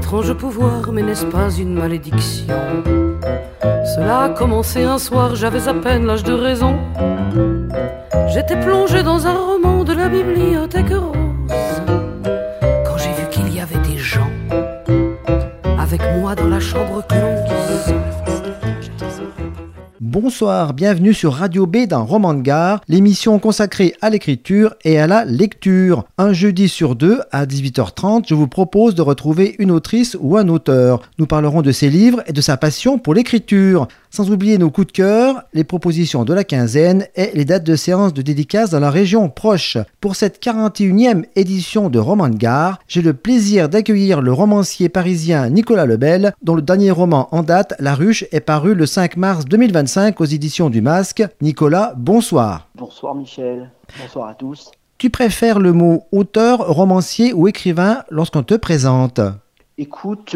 étrange pouvoir, mais n'est-ce pas une malédiction? Cela a commencé un soir, j'avais à peine l'âge de raison. J'étais plongé dans un roman de la bibliothèque rose, quand j'ai vu qu'il y avait des gens avec moi dans la chambre close. Bonsoir, bienvenue sur Radio B dans Roman de Gare, l'émission consacrée à l'écriture et à la lecture. Un jeudi sur deux à 18h30, je vous propose de retrouver une autrice ou un auteur. Nous parlerons de ses livres et de sa passion pour l'écriture. Sans oublier nos coups de cœur, les propositions de la quinzaine et les dates de séances de dédicaces dans la région proche. Pour cette 41e édition de Roman de Gare, j'ai le plaisir d'accueillir le romancier parisien Nicolas Lebel, dont le dernier roman en date, La Ruche, est paru le 5 mars 2025 aux éditions du Masque. Nicolas, bonsoir. Bonsoir Michel, bonsoir à tous. Tu préfères le mot auteur, romancier ou écrivain lorsqu'on te présente ? Écoute,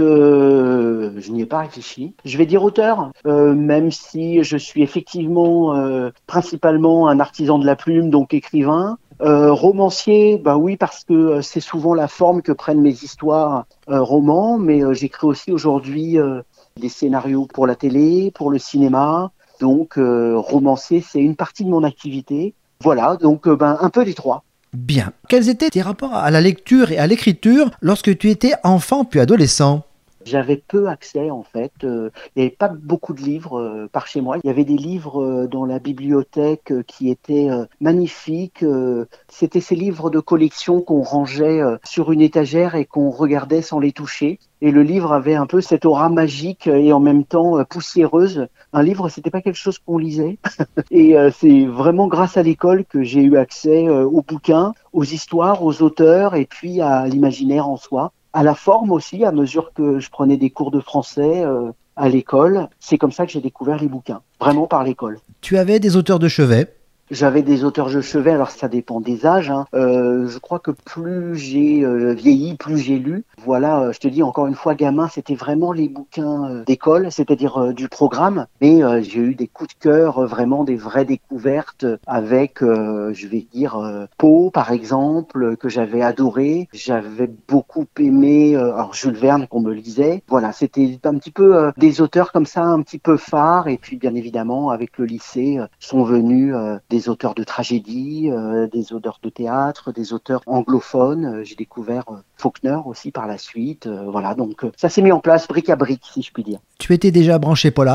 je n'y ai pas réfléchi. Je vais dire auteur, même si je suis effectivement principalement un artisan de la plume, donc écrivain. Romancier, bah oui, parce que c'est souvent la forme que prennent mes histoires romans, mais j'écris aussi aujourd'hui des scénarios pour la télé, pour le cinéma. Donc romancier, c'est une partie de mon activité. Voilà, donc un peu des trois. Bien. Quels étaient tes rapports à la lecture et à l'écriture lorsque tu étais enfant puis adolescent ? J'avais peu accès en fait, il n'y avait pas beaucoup de livres par chez moi. Il y avait des livres dans la bibliothèque qui étaient magnifiques. C'était ces livres de collection qu'on rangeait sur une étagère et qu'on regardait sans les toucher. Et le livre avait un peu cette aura magique et en même temps poussiéreuse. Un livre, c'était pas quelque chose qu'on lisait. Et c'est vraiment grâce à l'école que j'ai eu accès aux bouquins, aux histoires, aux auteurs et puis à l'imaginaire en soi. À la forme aussi, à mesure que je prenais des cours de français à l'école. C'est comme ça que j'ai découvert les bouquins, vraiment par l'école. Tu avais des auteurs de chevet ? J'avais des auteurs de chevet, alors ça dépend des âges. Je crois que plus j'ai vieilli, plus j'ai lu. Voilà, je te dis encore une fois, gamin, c'était vraiment les bouquins d'école, c'est-à-dire du programme. Mais j'ai eu des coups de cœur, vraiment des vraies découvertes avec, je vais dire, Poe, par exemple, que j'avais adoré. J'avais beaucoup aimé alors Jules Verne qu'on me lisait. Voilà, c'était un petit peu des auteurs comme ça, un petit peu phares. Et puis, bien évidemment, avec le lycée, sont venus des auteurs de tragédie, des auteurs de théâtre, des auteurs anglophones. J'ai découvert Faulkner aussi par la suite. Voilà, donc ça s'est mis en place brique à brique, si je puis dire. Tu étais déjà branché polar ?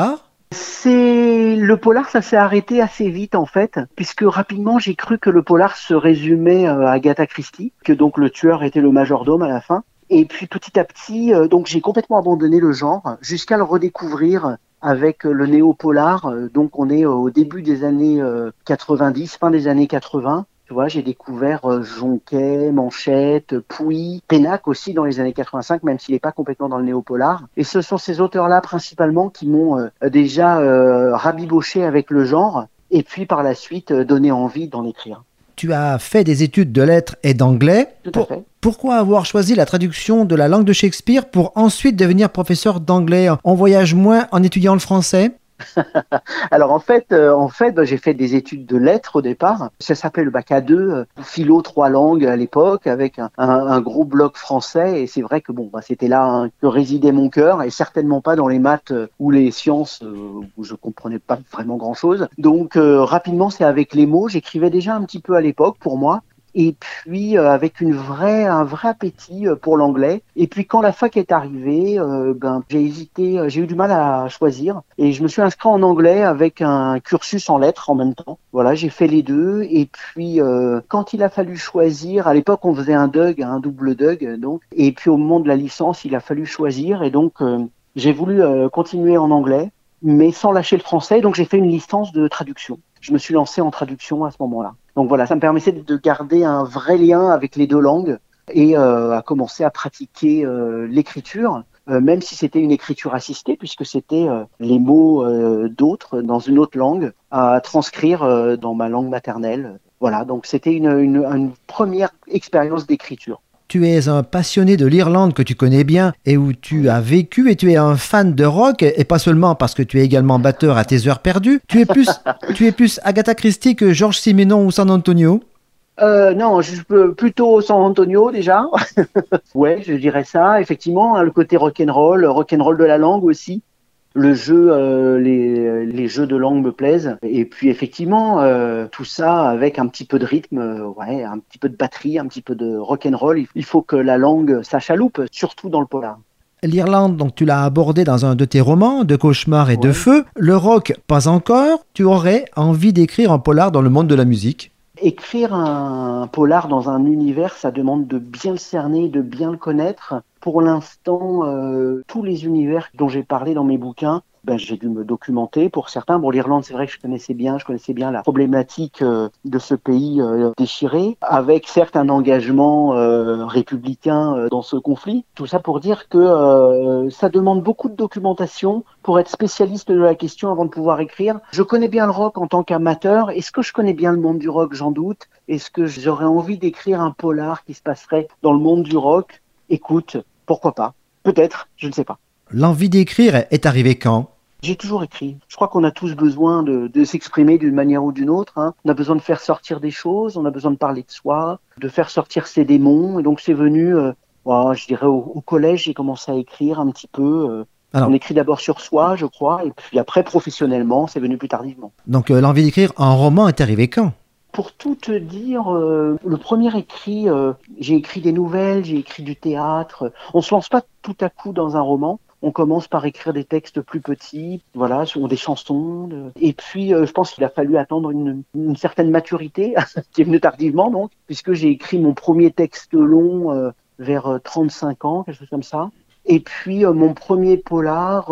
Le polar, ça s'est arrêté assez vite en fait, puisque rapidement j'ai cru que le polar se résumait à Agatha Christie, que donc le tueur était le majordome à la fin. Et puis petit à petit, donc j'ai complètement abandonné le genre, jusqu'à le redécouvrir avec le néo-polar. Donc on est au début des années 90, fin des années 80. Tu vois, j'ai découvert Jonquet, Manchette, Pouy, Pénac aussi dans les années 85, même s'il n'est pas complètement dans le néo-polar. Et ce sont ces auteurs-là principalement qui m'ont déjà rabiboché avec le genre et puis par la suite donné envie d'en écrire. Tu as fait des études de lettres et d'anglais. Tout à fait. Pourquoi avoir choisi la traduction de la langue de Shakespeare pour ensuite devenir professeur d'anglais ? On voyage moins en étudiant le français ? Alors en fait, j'ai fait des études de lettres au départ. Ça s'appelait le bac A2, philo 3 langues à l'époque, avec un gros bloc français. Et c'est vrai que c'était là que résidait mon cœur, et certainement pas dans les maths ou les sciences où je comprenais pas vraiment grand-chose. Donc rapidement, c'est avec les mots. J'écrivais déjà un petit peu à l'époque pour moi. Et puis avec un vrai appétit pour l'anglais. Et puis quand la fac est arrivée, j'ai hésité, j'ai eu du mal à choisir. Et je me suis inscrit en anglais avec un cursus en lettres en même temps. Voilà, j'ai fait les deux. Et puis quand il a fallu choisir, à l'époque on faisait un DUG, un double DUG donc. Et puis au moment de la licence, il a fallu choisir. Et donc j'ai voulu continuer en anglais, mais sans lâcher le français. Donc j'ai fait une licence de traduction. Je me suis lancé en traduction à ce moment-là. Donc voilà, ça me permettait de garder un vrai lien avec les deux langues et à commencer à pratiquer l'écriture, même si c'était une écriture assistée, puisque c'était les mots d'autres dans une autre langue à transcrire dans ma langue maternelle. Voilà, donc c'était une première expérience d'écriture. Tu es un passionné de l'Irlande que tu connais bien et où tu as vécu, et tu es un fan de rock, et pas seulement parce que tu es également batteur à tes heures perdues. Tu es plus Agatha Christie que Georges Simenon ou San Antonio? Non, plutôt San Antonio déjà. Ouais, je dirais ça. Effectivement, hein, le côté rock'n'roll de la langue aussi. Le jeu, les jeux de langue me plaisent. Et puis effectivement, tout ça avec un petit peu de rythme, ouais, un petit peu de batterie, un petit peu de rock'n'roll. Il faut que la langue s'achaloupe, surtout dans le polar. L'Irlande, donc tu l'as abordé dans un de tes romans, De cauchemar et de Ouais. feu. Le rock, pas encore. Tu aurais envie d'écrire un polar dans le monde de la musique? Écrire un polar dans un univers, ça demande de bien le cerner, de bien le connaître. Pour l'instant, tous les univers dont j'ai parlé dans mes bouquins, j'ai dû me documenter. Pour certains, bon, l'Irlande, c'est vrai que je connaissais bien la problématique de ce pays déchiré, avec certes un engagement républicain dans ce conflit. Tout ça pour dire que ça demande beaucoup de documentation pour être spécialiste de la question avant de pouvoir écrire. Je connais bien le rock en tant qu'amateur. Est-ce que je connais bien le monde du rock? J'en doute. Est-ce que j'aurais envie d'écrire un polar qui se passerait dans le monde du rock? Écoute, pourquoi pas? Peut-être, je ne sais pas. L'envie d'écrire est arrivée quand? J'ai toujours écrit. Je crois qu'on a tous besoin de s'exprimer d'une manière ou d'une autre, hein. On a besoin de faire sortir des choses, on a besoin de parler de soi, de faire sortir ses démons. Et donc c'est venu, je dirais au collège, j'ai commencé à écrire un petit peu. Alors, On écrit d'abord sur soi, je crois, et puis après professionnellement, c'est venu plus tardivement. donc l'envie d'écrire un roman est arrivée quand? Pour tout te dire, le premier écrit, j'ai écrit des nouvelles, j'ai écrit du théâtre. On se lance pas tout à coup dans un roman. On commence par écrire des textes plus petits, voilà, ou des chansons. Et puis, je pense qu'il a fallu attendre une certaine maturité, qui est venue tardivement, donc, puisque j'ai écrit mon premier texte long vers 35 ans, quelque chose comme ça. Et puis, mon premier polar,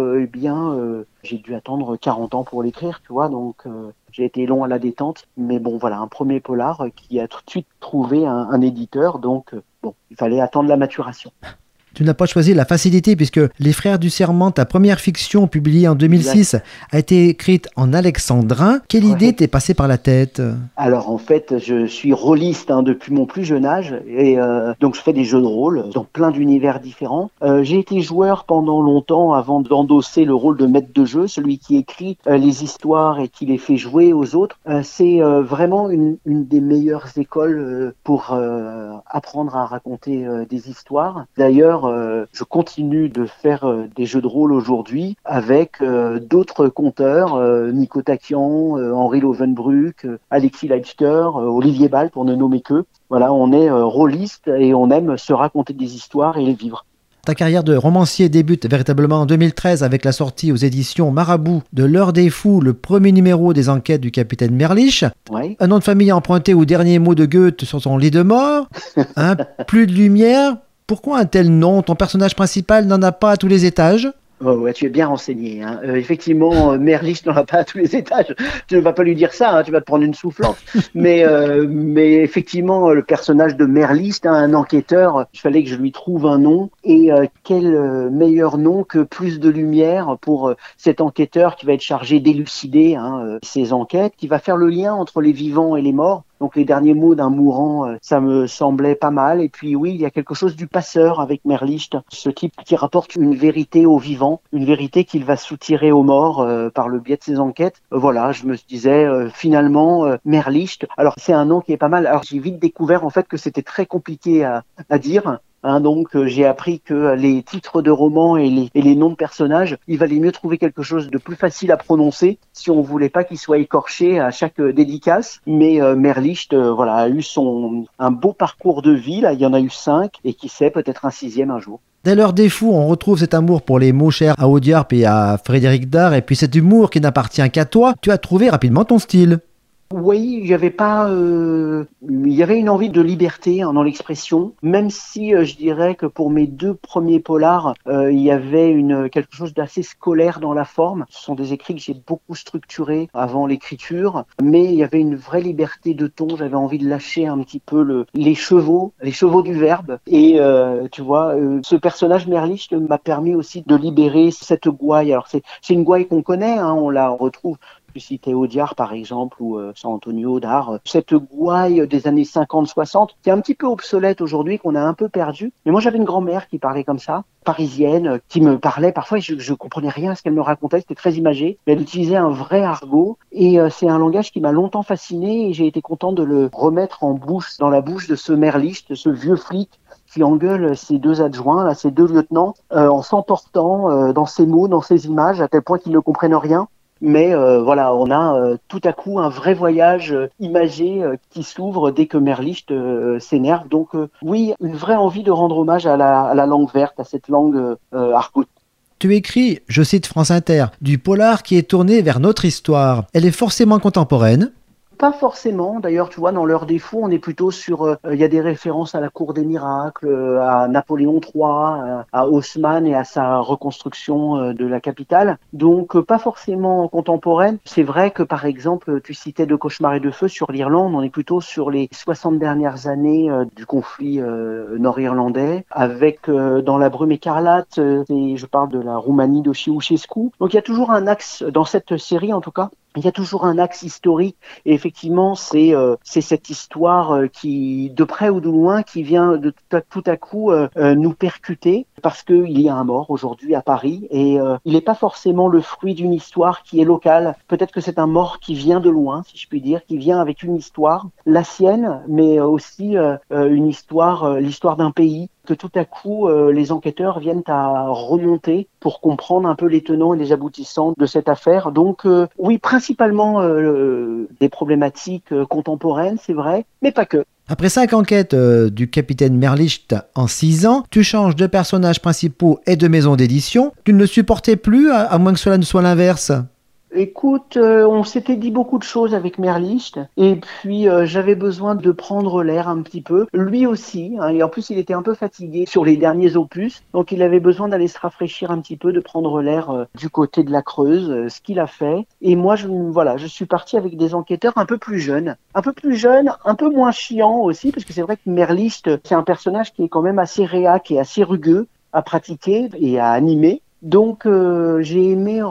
j'ai dû attendre 40 ans pour l'écrire, tu vois, donc j'ai été long à la détente. Mais bon, voilà, un premier polar qui a tout de suite trouvé un éditeur, donc il fallait attendre la maturation. Tu n'as pas choisi la facilité puisque Les Frères du Serment, ta première fiction publiée en 2006, a été écrite en alexandrin. Quelle idée t'est passée par la tête? Alors en fait, je suis rôliste depuis mon plus jeune âge et donc je fais des jeux de rôle dans plein d'univers différents. J'ai été joueur pendant longtemps avant d'endosser le rôle de maître de jeu, celui qui écrit les histoires et qui les fait jouer aux autres. C'est vraiment une des meilleures écoles pour apprendre à raconter des histoires. D'ailleurs, je continue de faire des jeux de rôle aujourd'hui avec d'autres conteurs, Nico Takian, Henri Lovenbruck, Alexis Leitster, Olivier Ball, pour ne nommer que. Voilà, on est rôliste et on aime se raconter des histoires et les vivre. Ta carrière de romancier débute véritablement en 2013 avec la sortie aux éditions Marabout de L'Heure des Fous, le premier numéro des enquêtes du capitaine Merlich. Ouais. Un nom de famille emprunté au dernier mot de Goethe sur son lit de mort. Plus de lumière. Pourquoi un tel nom? Ton personnage principal n'en a pas à tous les étages? Oh, ouais, tu es bien renseigné. Hein. Effectivement, Merlich n'en a pas à tous les étages. Tu ne vas pas lui dire ça, hein, tu vas te prendre une soufflante. Mais effectivement, le personnage de Merlich, un enquêteur, il fallait que je lui trouve un nom. Et quel meilleur nom que plus de lumière pour cet enquêteur qui va être chargé d'élucider ses enquêtes, qui va faire le lien entre les vivants et les morts. Donc les derniers mots d'un mourant, ça me semblait pas mal. Et puis oui, il y a quelque chose du passeur avec Merlich, ce type qui rapporte une vérité aux vivants, une vérité qu'il va soutirer aux morts par le biais de ses enquêtes. Voilà, je me disais finalement Merlich. Alors c'est un nom qui est pas mal. Alors j'ai vite découvert en fait que c'était très compliqué à dire. Donc j'ai appris que les titres de romans et les noms de personnages, il valait mieux trouver quelque chose de plus facile à prononcer si on voulait pas qu'il soit écorché à chaque dédicace. Mais Merlich, a eu un beau parcours de vie. Là, il y en a eu 5 et qui sait, peut-être un 6e un jour. Dès L'Heure des Fous, on retrouve cet amour pour les mots chers à Audiarpe et à Frédéric Dard, et puis cet humour qui n'appartient qu'à toi. Tu as trouvé rapidement ton style. Oui, il y avait une envie de liberté dans l'expression, même si je dirais que pour mes 2 premiers polars, il y avait quelque chose d'assez scolaire dans la forme. Ce sont des écrits que j'ai beaucoup structurés avant l'écriture, mais il y avait une vraie liberté de ton. J'avais envie de lâcher un petit peu les chevaux du verbe. Et tu vois, ce personnage Merlich m'a permis aussi de libérer cette gouaille. Alors c'est une gouaille qu'on connaît, on la retrouve Je citais Audiard par exemple ou San Antonio d'Art. Cette gouaille des années 50-60 qui est un petit peu obsolète aujourd'hui, qu'on a un peu perdu. Mais moi j'avais une grand-mère qui parlait comme ça, parisienne, qui me parlait parfois et je comprenais rien à ce qu'elle me racontait, c'était très imagé. Mais elle utilisait un vrai argot et c'est un langage qui m'a longtemps fasciné et j'ai été content de le remettre dans la bouche de ce Merlicht, de ce vieux flic qui engueule ses deux adjoints, là, ses deux lieutenants, en s'emportant dans ses mots, dans ses images, à tel point qu'ils ne comprennent rien. Mais voilà, on a tout à coup un vrai voyage imagé qui s'ouvre dès que Merlicht s'énerve. Donc oui, une vraie envie de rendre hommage à la langue verte, à cette langue argot. Tu écris, je cite France Inter, du polar qui est tourné vers notre histoire. Elle est forcément contemporaine. Pas forcément. D'ailleurs, tu vois, dans L'Heure des Fous, on est plutôt sur... Il y a des références à la Cour des miracles, à Napoléon III, à Haussmann et à sa reconstruction de la capitale. Donc, pas forcément contemporaine. C'est vrai que, par exemple, tu citais De Cauchemar et de Feu sur l'Irlande. On est plutôt sur les 60 dernières années du conflit nord-irlandais. Avec, dans La Brume écarlate, je parle de la Roumanie de Ceausescu. Donc, il y a toujours un axe, dans cette série en tout cas, il y a toujours un axe historique et effectivement c'est cette histoire qui de près ou de loin qui vient de tout à coup nous percuter parce que il y a un mort aujourd'hui à Paris et il n'est pas forcément le fruit d'une histoire qui est locale. Peut-être que c'est un mort qui vient de loin, si je puis dire, qui vient avec une histoire, la sienne, mais aussi une histoire, l'histoire d'un pays que tout à coup les enquêteurs viennent à remonter pour comprendre un peu les tenants et les aboutissants de cette affaire. Donc oui, principalement des problématiques contemporaines, c'est vrai, mais pas que. Après 5 enquêtes du capitaine Merlicht en 6 ans, tu changes de personnages principaux et de maison d'édition. Tu ne le supportais plus, à moins que cela ne soit l'inverse. Écoute, on s'était dit beaucoup de choses avec Merlicht et puis j'avais besoin de prendre l'air un petit peu. Lui aussi, hein, et en plus il était un peu fatigué sur les derniers opus, donc il avait besoin d'aller se rafraîchir un petit peu, de prendre l'air du côté de la Creuse, ce qu'il a fait. Et moi, je suis parti avec des enquêteurs un peu plus jeunes, un peu moins chiants aussi, parce que c'est vrai que Merlicht, c'est un personnage qui est quand même assez réac et assez rugueux à pratiquer et à animer. Donc j'ai aimé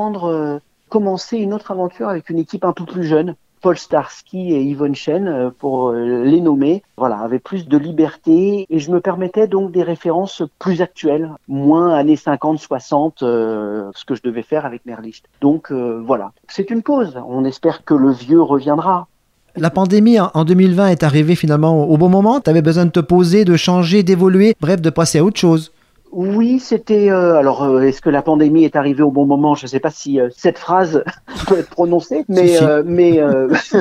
commencer une autre aventure avec une équipe un peu plus jeune, Paul Starsky et Yvonne Chen, pour les nommer, voilà, avec plus de liberté et je me permettais donc des références plus actuelles, moins années 50, 60, ce que je devais faire avec Merlicht. Donc voilà, c'est une pause, on espère que le vieux reviendra. La pandémie en 2020 est arrivée finalement au bon moment, tu avais besoin de te poser, de changer, d'évoluer, bref, de passer à autre chose. Oui, c'était... est-ce que la pandémie est arrivée au bon moment? Je ne sais pas si cette phrase peut être prononcée, mais... Si.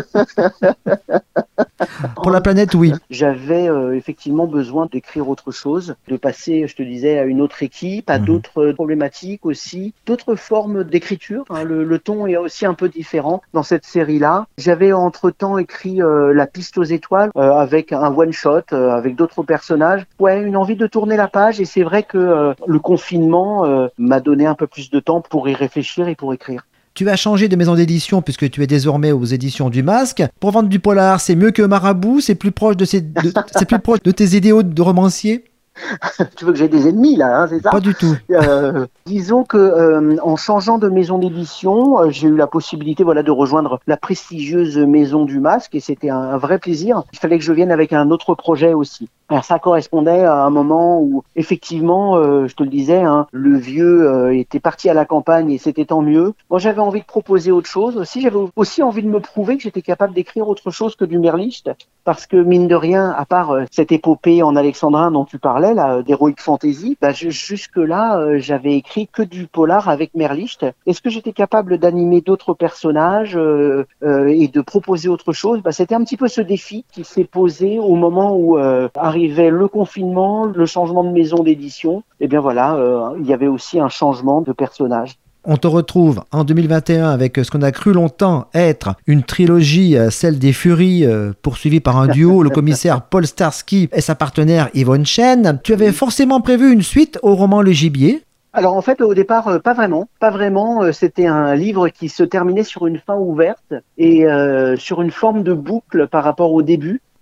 Pour la planète, oui. J'avais effectivement besoin d'écrire autre chose, de passer, je te disais, à une autre équipe, à d'autres problématiques aussi, d'autres formes d'écriture. Hein. Le ton est aussi un peu différent dans cette série-là. J'avais entre-temps écrit La piste aux étoiles avec un one-shot, avec d'autres personnages. Ouais, une envie de tourner la page et c'est vrai que le confinement m'a donné un peu plus de temps pour y réfléchir et pour écrire. Tu as changé de maison d'édition puisque tu es désormais aux éditions du Masque. Pour vendre du polar, c'est mieux que Marabout? C'est plus proche c'est plus proche de tes idéaux de romancier? Tu veux que j'ai des ennemis là, hein, c'est ça? Pas du tout. Disons que en changeant de maison d'édition, j'ai eu la possibilité de rejoindre la prestigieuse maison du Masque et c'était un vrai plaisir. Il fallait que je vienne avec un autre projet aussi. Alors ça correspondait à un moment où effectivement, je te le disais, hein, le vieux était parti à la campagne et c'était tant mieux. Moi j'avais envie de proposer autre chose aussi. J'avais aussi envie de me prouver que j'étais capable d'écrire autre chose que du Merlicht parce que mine de rien, à part cette épopée en alexandrin dont tu parlais, là, d'Heroic Fantasy, jusque-là, j'avais écrit que du polar avec Merlicht. Est-ce que j'étais capable d'animer d'autres personnages et de proposer autre chose? C'était un petit peu ce défi qui s'est posé au moment où arrivait le confinement, le changement de maison d'édition. Et bien voilà, il y avait aussi un changement de personnage. On te retrouve en 2021 avec ce qu'on a cru longtemps être une trilogie, celle des Furies, poursuivie par un duo, le commissaire Paul Starsky et sa partenaire Yvonne Chen. Tu avais forcément prévu une suite au roman Le Gibier? Alors en fait, au départ, pas vraiment. C'était un livre qui se terminait sur une fin ouverte et sur une forme de boucle par rapport au début,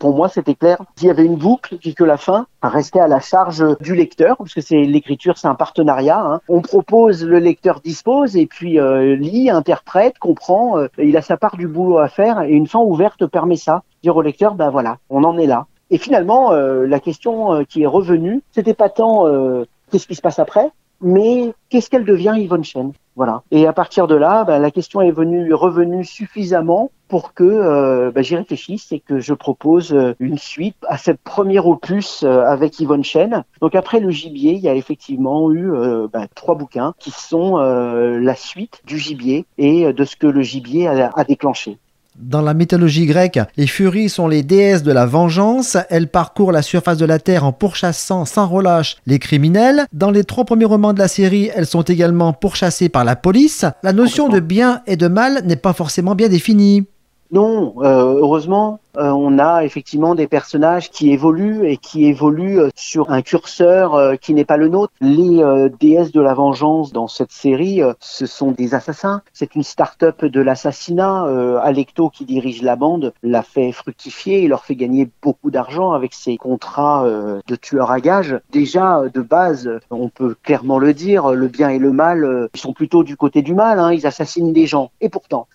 Pour moi, c'était clair. S'il y avait une boucle, puis que la fin restait à la charge du lecteur, parce que l'écriture, c'est un partenariat. Hein. On propose, le lecteur dispose, et puis lit, interprète, comprend. Il a sa part du boulot à faire, et une fin ouverte permet ça. Dire au lecteur, ben voilà, on en est là. Et finalement, la question qui est revenue, c'était pas tant qu'est-ce qui se passe après, mais qu'est-ce qu'elle devient Yvonne Chen. Voilà. Et à partir de là, la question est revenue suffisamment pour que j'y réfléchisse et que je propose une suite à cette première opus avec Yvonne Chen. Donc après le gibier, il y a effectivement eu 3 bouquins qui sont la suite du gibier et de ce que le gibier a déclenché. Dans la mythologie grecque, les Furies sont les déesses de la vengeance. Elles parcourent la surface de la Terre en pourchassant sans relâche les criminels. Dans les 3 premiers romans de la série, elles sont également pourchassées par la police. La notion de bien et de mal n'est pas forcément bien définie. Non, heureusement, on a effectivement des personnages qui évoluent et qui évoluent sur un curseur qui n'est pas le nôtre. Les déesses de la vengeance dans cette série, ce sont des assassins. C'est une start-up de l'assassinat. Alecto, qui dirige la bande, l'a fait fructifier. Il leur fait gagner beaucoup d'argent avec ses contrats de tueurs à gages. Déjà, de base, on peut clairement le dire, le bien et le mal, ils sont plutôt du côté du mal. Hein, ils assassinent des gens. Et pourtant,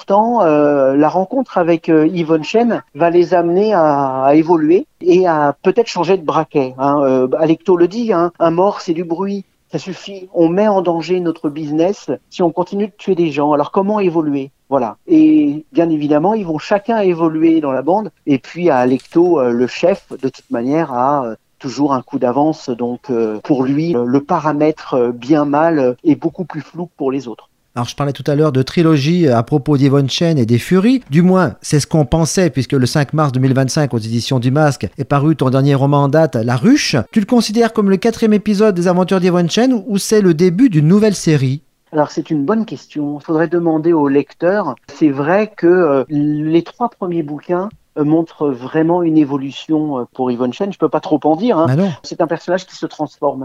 la rencontre avec Yvonne Chen va les amener à évoluer et à peut-être changer de braquet. Hein. Alecto le dit, hein, un mort c'est du bruit, ça suffit. On met en danger notre business si on continue de tuer des gens. Alors comment évoluer ? Voilà. Et bien évidemment, ils vont chacun évoluer dans la bande. Et puis à Alecto, le chef, de toute manière, a toujours un coup d'avance. Donc pour lui, le paramètre bien-mal est beaucoup plus flou que pour les autres. Alors je parlais tout à l'heure de trilogie à propos d'Yvonne Chen et des Furies. Du moins, c'est ce qu'on pensait puisque le 5 mars 2025 aux éditions du Masque est paru ton dernier roman en date, La Ruche. Tu le considères comme le 4e épisode des aventures d'Yvonne Chen ou c'est le début d'une nouvelle série ? Alors c'est une bonne question. Il faudrait demander au lecteur. C'est vrai que les 3 premiers bouquins montre vraiment une évolution pour Yvonne Chen. Je peux pas trop en dire. Hein. C'est un personnage qui se transforme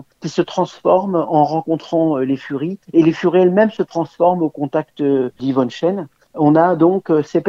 en rencontrant les Furies, et les Furies elles-mêmes se transforment au contact d'Yvonne Chen. On a donc ces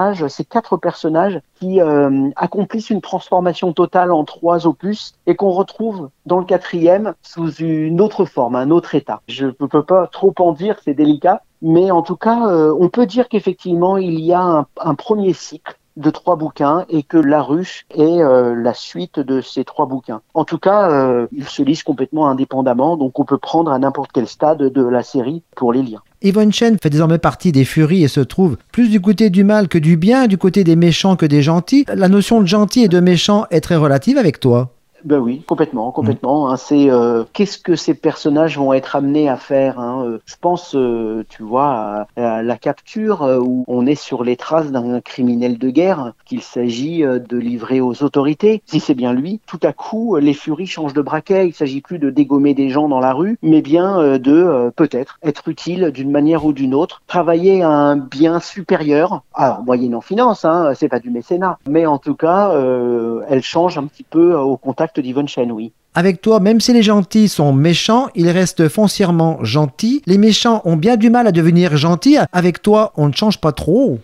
4 personnages qui accomplissent une transformation totale en 3 opus et qu'on retrouve dans le 4e sous une autre forme, un autre état. Je ne peux pas trop en dire, c'est délicat, mais en tout cas, on peut dire qu'effectivement, il y a un premier cycle de 3 bouquins et que La Ruche est la suite de ces 3 bouquins. En tout cas, ils se lisent complètement indépendamment, donc on peut prendre à n'importe quel stade de la série pour les lire. Yvonne Chen fait désormais partie des Furies et se trouve plus du côté du mal que du bien, du côté des méchants que des gentils. La notion de gentil et de méchant est très relative avec toi. Ben oui, complètement. Hein, c'est qu'est-ce que ces personnages vont être amenés à faire. Hein, je pense, tu vois, à la capture où on est sur les traces d'un criminel de guerre qu'il s'agit de livrer aux autorités. Si c'est bien lui, tout à coup, les Furies changent de braquet. Il s'agit plus de dégommer des gens dans la rue, mais bien de peut-être être utile d'une manière ou d'une autre, travailler à un bien supérieur. Alors moyennant finance, hein, c'est pas du mécénat, mais en tout cas, elle change un petit peu au contact d'Yvonne Chen, oui. Avec toi, même si les gentils sont méchants, ils restent foncièrement gentils. Les méchants ont bien du mal à devenir gentils. Avec toi, on ne change pas trop.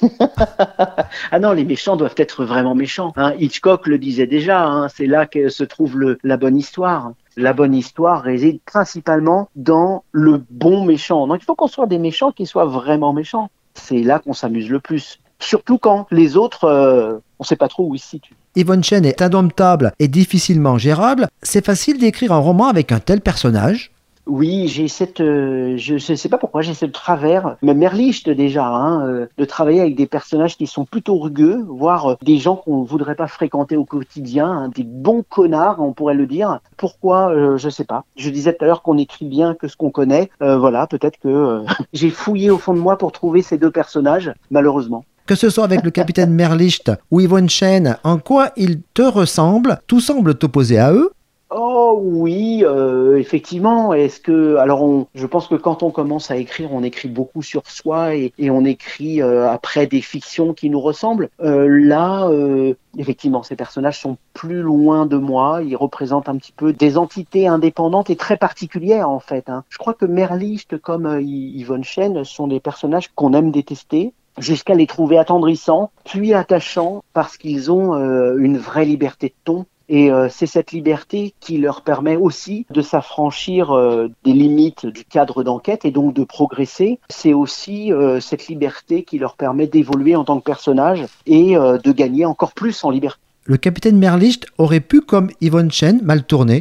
Ah non, les méchants doivent être vraiment méchants. Hein. Hitchcock le disait déjà, hein, c'est là que se trouve la bonne histoire. La bonne histoire réside principalement dans le bon méchant. Donc il faut qu'on soit des méchants qui soient vraiment méchants. C'est là qu'on s'amuse le plus. Surtout quand les autres, on ne sait pas trop où ils se situent. Yvonne Chen est indomptable et difficilement gérable. C'est facile d'écrire un roman avec un tel personnage ? Oui, j'ai je sais pas pourquoi, j'ai ce travers, même Merlicht déjà, hein, de travailler avec des personnages qui sont plutôt rugueux, voire des gens qu'on voudrait pas fréquenter au quotidien, hein, des bons connards, on pourrait le dire. Pourquoi je sais pas. Je disais tout à l'heure qu'on écrit bien que ce qu'on connaît. Voilà, peut-être que j'ai fouillé au fond de moi pour trouver ces 2 personnages, malheureusement. Que ce soit avec le capitaine Merlicht ou Yvonne Chen, en quoi ils te ressemblent ? Tout semble t'opposer à eux ? Oh oui, effectivement. Je pense que quand on commence à écrire, on écrit beaucoup sur soi et on écrit après des fictions qui nous ressemblent. Effectivement, ces personnages sont plus loin de moi. Ils représentent un petit peu des entités indépendantes et très particulières en fait. Hein. Je crois que Merlicht comme Yvonne Chen sont des personnages qu'on aime détester. jusqu'à les trouver attendrissants, puis attachants, parce qu'ils ont une vraie liberté de ton. Et c'est cette liberté qui leur permet aussi de s'affranchir des limites du cadre d'enquête et donc de progresser. C'est aussi cette liberté qui leur permet d'évoluer en tant que personnage et de gagner encore plus en liberté. Le capitaine Merlicht aurait pu, comme Yvonne Chen, mal tourner.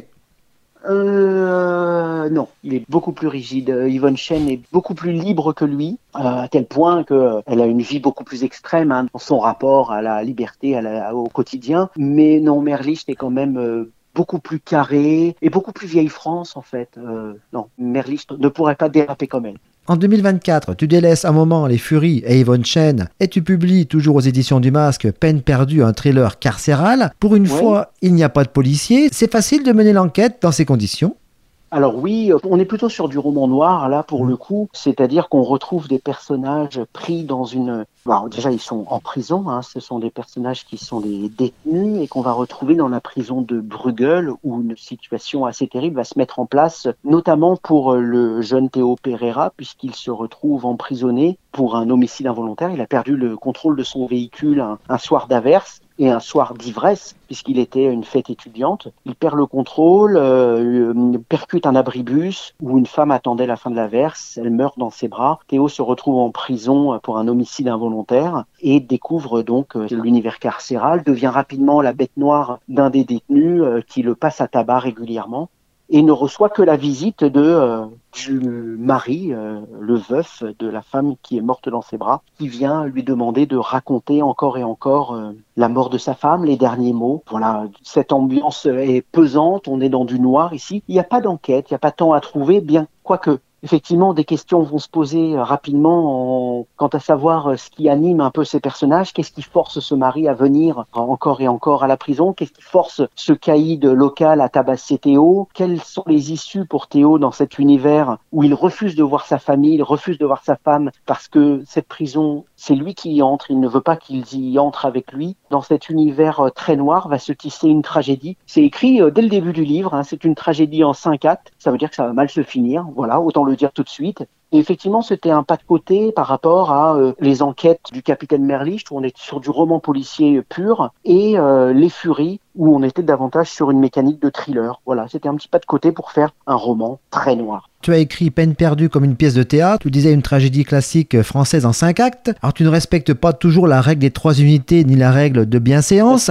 Non, il est beaucoup plus rigide. Yvonne Chen est beaucoup plus libre que lui, à tel point qu'elle a une vie beaucoup plus extrême dans son rapport à la liberté, au quotidien. Mais non, Merlicht est quand même beaucoup plus carré et beaucoup plus vieille France en fait. Non, Merlicht ne pourrait pas déraper comme elle. En 2024, tu délaisses un moment les Furies et Yvonne Chen et tu publies toujours aux éditions du Masque Peine perdue, un thriller carcéral. Pour une fois, il n'y a pas de policier. C'est facile de mener l'enquête dans ces conditions? Alors oui, on est plutôt sur du roman noir là pour le coup, c'est-à-dire qu'on retrouve des personnages pris dans une... Bon, déjà ils sont en prison, ce sont des personnages qui sont des détenus et qu'on va retrouver dans la prison de Bruegel où une situation assez terrible va se mettre en place, notamment pour le jeune Théo Pereira puisqu'il se retrouve emprisonné pour un homicide involontaire. Il a perdu le contrôle de son véhicule un soir d'averse et un soir d'ivresse, puisqu'il était à une fête étudiante. Il perd le contrôle, percute un abribus où une femme attendait la fin de l'averse. Elle meurt dans ses bras. Théo se retrouve en prison pour un homicide involontaire et découvre donc l'univers carcéral, devient rapidement la bête noire d'un des détenus qui le passe à tabac régulièrement et ne reçoit que la visite du mari, le veuf de la femme qui est morte dans ses bras, qui vient lui demander de raconter encore et encore la mort de sa femme, les derniers mots. Voilà, cette ambiance est pesante, on est dans du noir ici. Il n'y a pas d'enquête, il n'y a pas de temps à trouver, bien quoique. Effectivement, des questions vont se poser rapidement quant à savoir ce qui anime un peu ces personnages. Qu'est-ce qui force ce mari à venir encore et encore à la prison? Qu'est-ce qui force ce caïd local à tabasser Théo? Quelles sont les issues pour Théo dans cet univers où il refuse de voir sa famille, il refuse de voir sa femme parce que cette prison, c'est lui qui y entre, il ne veut pas qu'ils y entrent avec lui. Dans cet univers très noir va se tisser une tragédie. C'est écrit dès le début du livre, c'est une tragédie en 5 actes. Ça veut dire que ça va mal se finir, voilà, autant le dire tout de suite. Et effectivement, c'était un pas de côté par rapport à les enquêtes du capitaine Merlicht, où on était sur du roman policier pur, et les Furies, où on était davantage sur une mécanique de thriller. Voilà, c'était un petit pas de côté pour faire un roman très noir. Tu as écrit Peine perdue comme une pièce de théâtre, tu disais une tragédie classique française en 5 actes. Alors tu ne respectes pas toujours la règle des 3 unités ni la règle de bienséance.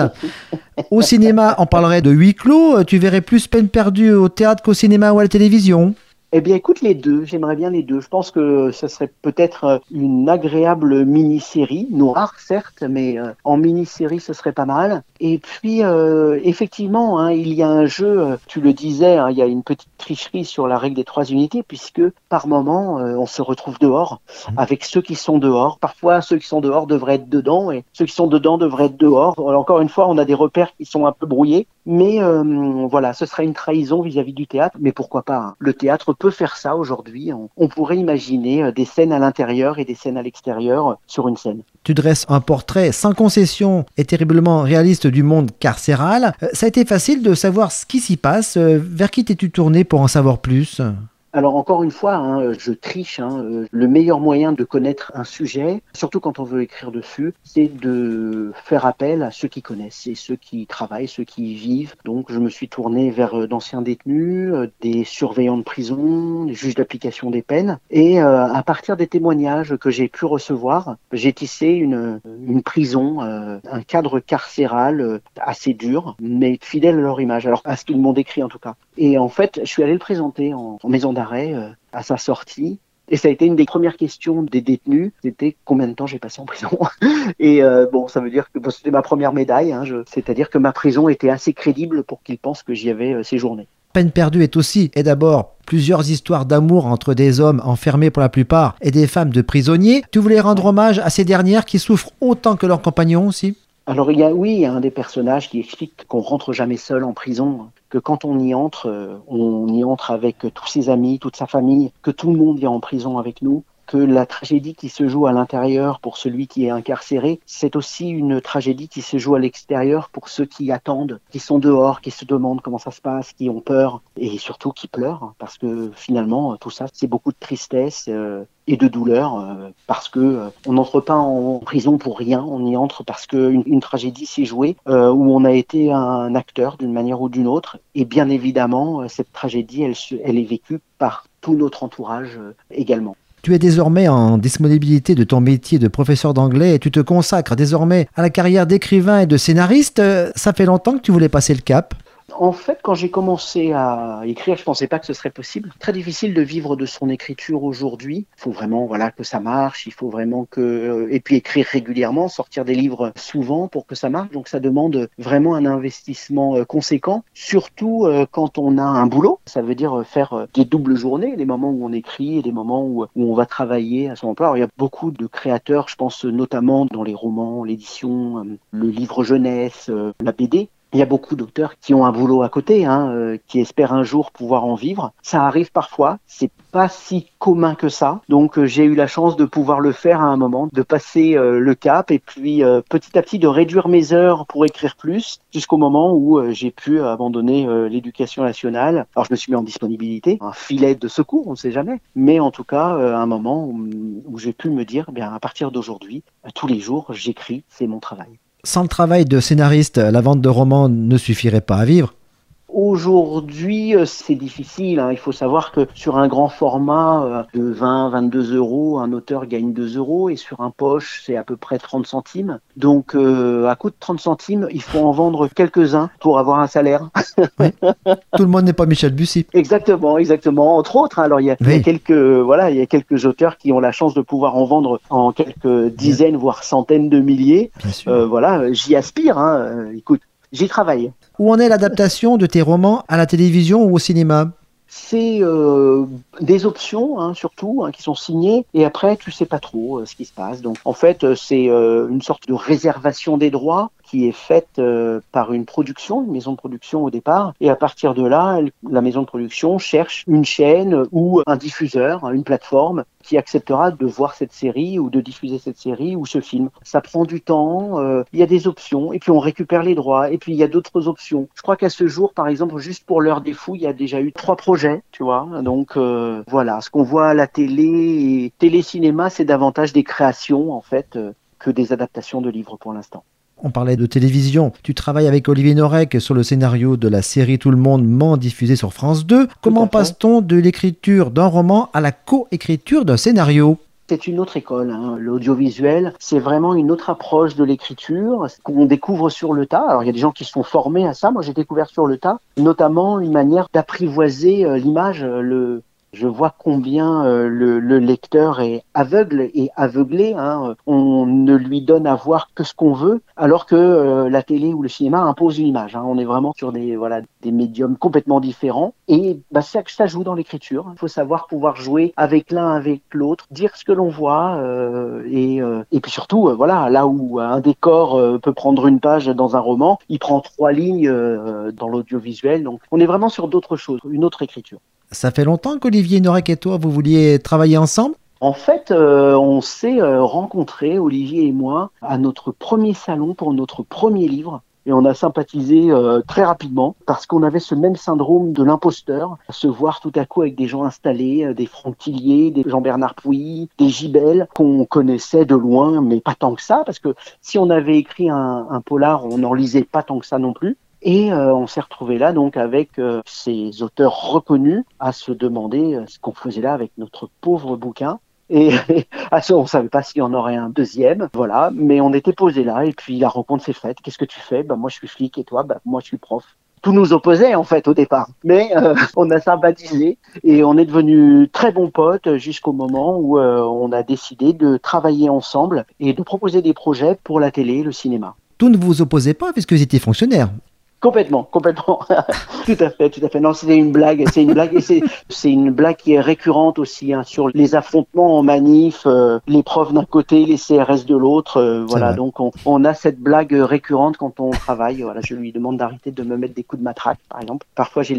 Au cinéma, on parlerait de huis clos. Tu verrais plus Peine perdue au théâtre qu'au cinéma ou à la télévision? Eh bien, écoute, les deux. J'aimerais bien les deux. Je pense que ce serait peut-être une agréable mini-série, noire, certes, mais en mini-série, ce serait pas mal. Et puis, effectivement, il y a un jeu, tu le disais, il y a une petite tricherie sur la règle des 3 unités, puisque par moment, on se retrouve dehors, avec ceux qui sont dehors. Parfois, ceux qui sont dehors devraient être dedans, et ceux qui sont dedans devraient être dehors. Alors, encore une fois, on a des repères qui sont un peu brouillés, mais voilà, ce serait une trahison vis-à-vis du théâtre, mais pourquoi pas, Le théâtre peut faire ça aujourd'hui. On pourrait imaginer des scènes à l'intérieur et des scènes à l'extérieur sur une scène. Tu dresses un portrait sans concession et terriblement réaliste du monde carcéral. Ça a été facile de savoir ce qui s'y passe. Vers qui t'es-tu tourné pour en savoir plus ? Alors encore une fois, je triche. Le meilleur moyen de connaître un sujet, surtout quand on veut écrire dessus, c'est de faire appel à ceux qui connaissent et ceux qui travaillent, ceux qui y vivent. Donc je me suis tourné vers d'anciens détenus, des surveillants de prison, des juges d'application des peines. Et à partir des témoignages que j'ai pu recevoir, j'ai tissé une prison, un cadre carcéral assez dur, mais fidèle à leur image, alors à ce qu'ils m'ont décrit en tout cas. Et en fait, je suis allé le présenter en maison d'arrêt à sa sortie. Et ça a été une des premières questions des détenus, c'était combien de temps j'ai passé en prison. Et ça veut dire que c'était ma première médaille, c'est-à-dire que ma prison était assez crédible pour qu'ils pensent que j'y avais séjourné. Peine perdue est aussi et d'abord plusieurs histoires d'amour entre des hommes enfermés pour la plupart et des femmes de prisonniers. Tu voulais rendre hommage à ces dernières qui souffrent autant que leurs compagnons aussi ? Alors il y a un des personnages qui explique qu'on rentre jamais seul en prison, que quand on y entre avec tous ses amis, toute sa famille, que tout le monde vient en prison avec nous. que la tragédie qui se joue à l'intérieur pour celui qui est incarcéré, c'est aussi une tragédie qui se joue à l'extérieur pour ceux qui attendent, qui sont dehors, qui se demandent comment ça se passe, qui ont peur et surtout qui pleurent, parce que finalement tout ça c'est beaucoup de tristesse et de douleur, parce que on n'entre pas en prison pour rien, on y entre parce qu'une tragédie s'est jouée où on a été un acteur d'une manière ou d'une autre, et bien évidemment cette tragédie elle est vécue par tout notre entourage également. Tu es désormais en disponibilité de ton métier de professeur d'anglais et tu te consacres désormais à la carrière d'écrivain et de scénariste. Ça fait longtemps que tu voulais passer le cap? En fait, quand j'ai commencé à écrire, je pensais pas que ce serait possible. Très difficile de vivre de son écriture aujourd'hui. Il faut vraiment, que ça marche. Il faut vraiment et puis écrire régulièrement, sortir des livres souvent pour que ça marche. Donc, ça demande vraiment un investissement conséquent. Surtout quand on a un boulot. Ça veut dire faire des doubles journées, des moments où on écrit et des moments où on va travailler à son emploi. Alors, il y a beaucoup de créateurs, je pense notamment dans les romans, l'édition, le livre jeunesse, la BD. Il y a beaucoup d'auteurs qui ont un boulot à côté, qui espèrent un jour pouvoir en vivre. Ça arrive parfois, c'est pas si commun que ça. Donc j'ai eu la chance de pouvoir le faire à un moment, de passer le cap et puis petit à petit de réduire mes heures pour écrire plus, jusqu'au moment où j'ai pu abandonner l'éducation nationale. Alors je me suis mis en disponibilité, un filet de secours, on ne sait jamais. Mais en tout cas, un moment où j'ai pu me dire, à partir d'aujourd'hui, tous les jours, j'écris, c'est mon travail. Sans le travail de scénariste, la vente de romans ne suffirait pas à vivre? Aujourd'hui, c'est difficile. Il faut savoir que sur un grand format de 20-22 euros, un auteur gagne 2 euros et sur un poche, c'est à peu près 30 centimes. Donc, à coût de 30 centimes, il faut en vendre quelques-uns pour avoir un salaire. Oui. Tout le monde n'est pas Michel Bussy. Exactement. Entre autres. Alors, il y a quelques auteurs qui ont la chance de pouvoir en vendre en quelques dizaines, voire centaines de milliers. Bien sûr. J'y aspire. Écoute, j'y travaille. Où en est l'adaptation de tes romans à la télévision ou au cinéma? C'est des options, surtout, qui sont signées, et après, tu sais pas trop ce qui se passe. Donc, en fait, c'est une sorte de réservation des droits qui est faite par une maison de production au départ, et à partir de là, la maison de production cherche une chaîne ou un diffuseur, une plateforme qui acceptera de voir cette série ou de diffuser cette série ou ce film. Ça prend du temps, il y a des options, et puis on récupère les droits, et puis il y a d'autres options. Je crois qu'à ce jour, par exemple, juste pour l'heure des fous, il y a déjà eu 3 projets, tu vois. Donc voilà, ce qu'on voit à la télé-cinéma, c'est davantage des créations, en fait, que des adaptations de livres pour l'instant. On parlait de télévision. Tu travailles avec Olivier Norek sur le scénario de la série Tout le monde ment diffusée sur France 2. Comment passe-t-on de l'écriture d'un roman à la co-écriture d'un scénario? C'est une autre école, l'audiovisuel. C'est vraiment une autre approche de l'écriture qu'on découvre sur le tas. Alors, il y a des gens qui sont formés à ça. Moi, j'ai découvert sur le tas, notamment une manière d'apprivoiser l'image, Je vois combien le lecteur est aveugle et aveuglé. On ne lui donne à voir que ce qu'on veut, alors que la télé ou le cinéma impose une image. On est vraiment sur des médiums complètement différents. Et ça joue dans l'écriture. Il faut savoir pouvoir jouer avec l'un, avec l'autre, dire ce que l'on voit. Et puis surtout, là où un décor peut prendre une page dans un roman, il prend 3 lignes dans l'audiovisuel. Donc on est vraiment sur d'autres choses, une autre écriture. Ça fait longtemps qu'Olivier Norek et toi, vous vouliez travailler ensemble? En fait, on s'est rencontrés, Olivier et moi, à notre premier salon pour notre premier livre. Et on a sympathisé très rapidement parce qu'on avait ce même syndrome de l'imposteur, se voir tout à coup avec des gens installés, des Franck Tillier, des Jean-Bernard Pouilly, des Gibel qu'on connaissait de loin, mais pas tant que ça, parce que si on avait écrit un polar, on n'en lisait pas tant que ça non plus. Et on s'est retrouvé là donc avec ces auteurs reconnus à se demander ce qu'on faisait là avec notre pauvre bouquin. Et on ne savait pas s'il y en aurait un deuxième, voilà. Mais on était posés là et puis la rencontre s'est faite. Qu'est-ce que tu fais? Moi je suis flic et toi? Moi je suis prof. Tout nous opposait en fait au départ, mais on a sympathisé et on est devenus très bons potes jusqu'au moment où on a décidé de travailler ensemble et de proposer des projets pour la télé et le cinéma. Tout ne vous opposez pas puisque vous étiez fonctionnaire. Complètement. Tout à fait. Non, c'était une blague. C'est une blague et c'est une blague qui est récurrente aussi sur les affrontements en manif, les profs d'un côté, les CRS de l'autre. Voilà. Donc on a cette blague récurrente quand on travaille. Voilà, je lui demande d'arrêter de me mettre des coups de matraque, par exemple. Parfois j'ai le dessus.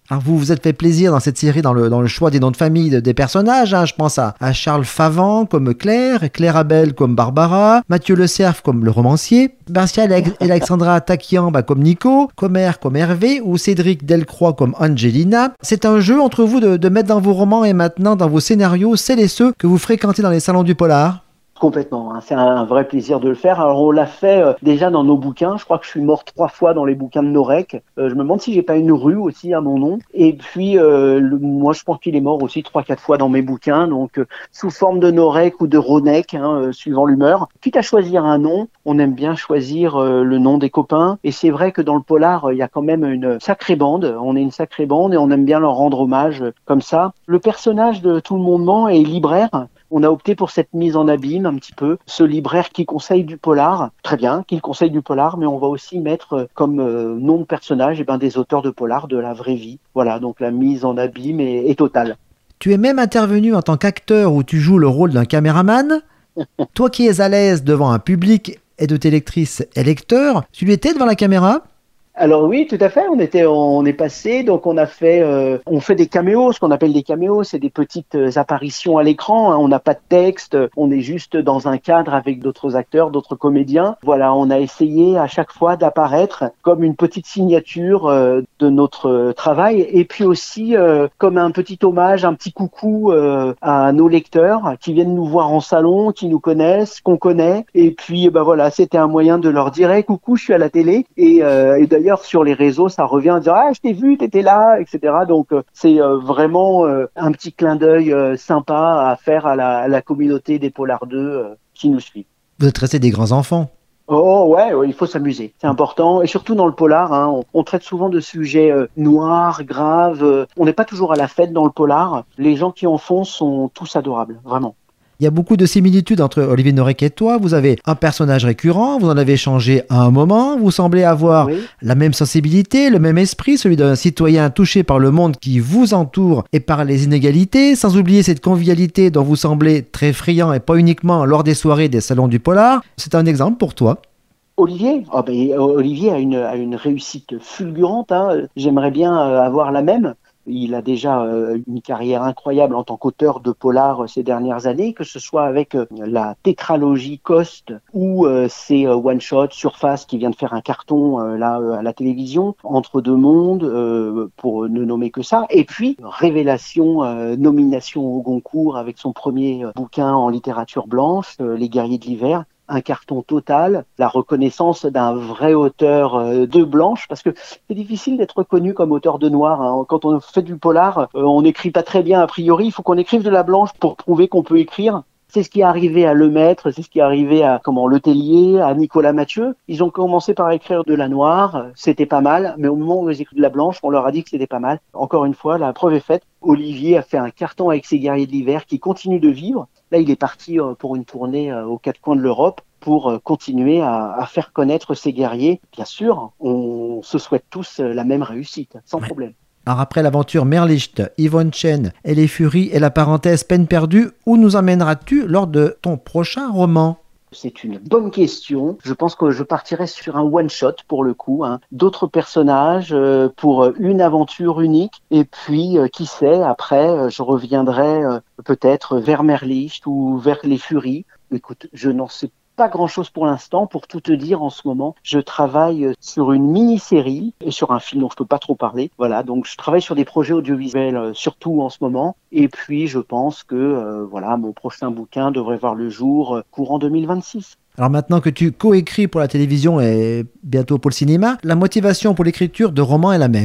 Alors vous vous êtes fait plaisir dans cette série dans le choix des noms de famille des personnages. Je pense à Charles Favant comme Claire, Claire Abel comme Barbara, Mathieu Le Cerf comme le romancier, Martial et Alexandra Taquian comme Nico, Comer comme Hervé ou Cédric Delcroix comme Angelina. C'est un jeu entre vous de mettre dans vos romans et maintenant dans vos scénarios celles et ceux que vous fréquentez dans les salons du polar. Complètement, c'est un vrai plaisir de le faire. Alors on l'a fait déjà dans nos bouquins. Je crois que je suis mort 3 fois dans les bouquins de Norek. Je me demande si j'ai pas une rue aussi à mon nom. Et puis moi je pense qu'il est mort aussi 3-4 fois dans mes bouquins. Donc sous forme de Norek ou de Ronek, suivant l'humeur. Quitte à choisir un nom, on aime bien choisir le nom des copains. Et c'est vrai que dans le polar, il y a quand même une sacrée bande. On est une sacrée bande et on aime bien leur rendre hommage comme ça. Le personnage de Tout le monde ment est libraire. On a opté pour cette mise en abîme un petit peu, ce libraire qui conseille du polar, très bien, qu'il conseille du polar, mais on va aussi mettre comme nom de personnage des auteurs de polar de la vraie vie. Voilà, donc la mise en abîme est totale. Tu es même intervenu en tant qu'acteur où tu joues le rôle d'un caméraman. Toi qui es à l'aise devant un public et de tes lectrices et lecteurs, tu l'étais devant la caméra ? Alors oui, tout à fait. On est passé, donc on fait des caméos, ce qu'on appelle des caméos, c'est des petites apparitions à l'écran. On n'a pas de texte, on est juste dans un cadre avec d'autres acteurs, d'autres comédiens. Voilà, on a essayé à chaque fois d'apparaître comme une petite signature de notre travail, et puis aussi comme un petit hommage, un petit coucou à nos lecteurs qui viennent nous voir en salon, qui nous connaissent, qu'on connaît, et puis voilà, c'était un moyen de leur dire hey, coucou, je suis à la télé, et d'ailleurs sur les réseaux ça revient à dire je t'ai vu, t'étais là, etc. Donc c'est vraiment un petit clin d'œil sympa à faire à la communauté des Polars 2 qui nous suit. Vous êtes restés des grands enfants. Oh ouais, il faut s'amuser, c'est important, et surtout dans le polar, on traite souvent de sujets noirs, graves, on n'est pas toujours à la fête dans le polar, les gens qui en font sont tous adorables, vraiment. Il y a beaucoup de similitudes entre Olivier Norek et toi. Vous avez un personnage récurrent, vous en avez changé à un moment, vous semblez avoir la même sensibilité, le même esprit, celui d'un citoyen touché par le monde qui vous entoure et par les inégalités, sans oublier cette convivialité dont vous semblez très friand et pas uniquement lors des soirées des salons du polar. C'est un exemple pour toi. Olivier, Olivier a une réussite fulgurante, j'aimerais bien avoir la même. Il a déjà une carrière incroyable en tant qu'auteur de polar ces dernières années, que ce soit avec la tétralogie Coste ou ses one-shot Surface qui vient de faire un carton à la télévision, Entre deux mondes, pour ne nommer que ça. Et puis, révélation, nomination au Goncourt avec son premier bouquin en littérature blanche, Les guerriers de l'hiver. Un carton total, la reconnaissance d'un vrai auteur de blanche, parce que c'est difficile d'être reconnu comme auteur de noir. Quand on fait du polar, on n'écrit pas très bien a priori, il faut qu'on écrive de la blanche pour prouver qu'on peut écrire. C'est ce qui est arrivé à Lemaître, c'est ce qui est arrivé à Le Tellier, à Nicolas Mathieu. Ils ont commencé par écrire de la noire, c'était pas mal, mais au moment où ils écrivent de la blanche, on leur a dit que c'était pas mal. Encore une fois, la preuve est faite. Olivier a fait un carton avec ses guerriers de l'hiver qui continue de vivre. Là, il est parti pour une tournée aux 4 coins de l'Europe pour continuer à faire connaître ses guerriers. Bien sûr, on se souhaite tous la même réussite, sans problème. Alors après l'aventure Merlicht, Yvonne Chen et les Furies et la parenthèse Peine perdue, où nous emmèneras-tu lors de ton prochain roman ? C'est une bonne question. Je pense que je partirai sur un one-shot pour le coup, d'autres personnages pour une aventure unique. Et puis, qui sait, après, je reviendrai peut-être vers Merlicht ou vers les Furies. Écoute, je n'en sais pas grand-chose pour l'instant. Pour tout te dire, en ce moment, je travaille sur une mini-série et sur un film dont je peux pas trop parler. Voilà, donc je travaille sur des projets audiovisuels surtout en ce moment. Et puis, je pense que mon prochain bouquin devrait voir le jour courant 2026. Alors maintenant que tu coécris pour la télévision et bientôt pour le cinéma, la motivation pour l'écriture de romans est la même ?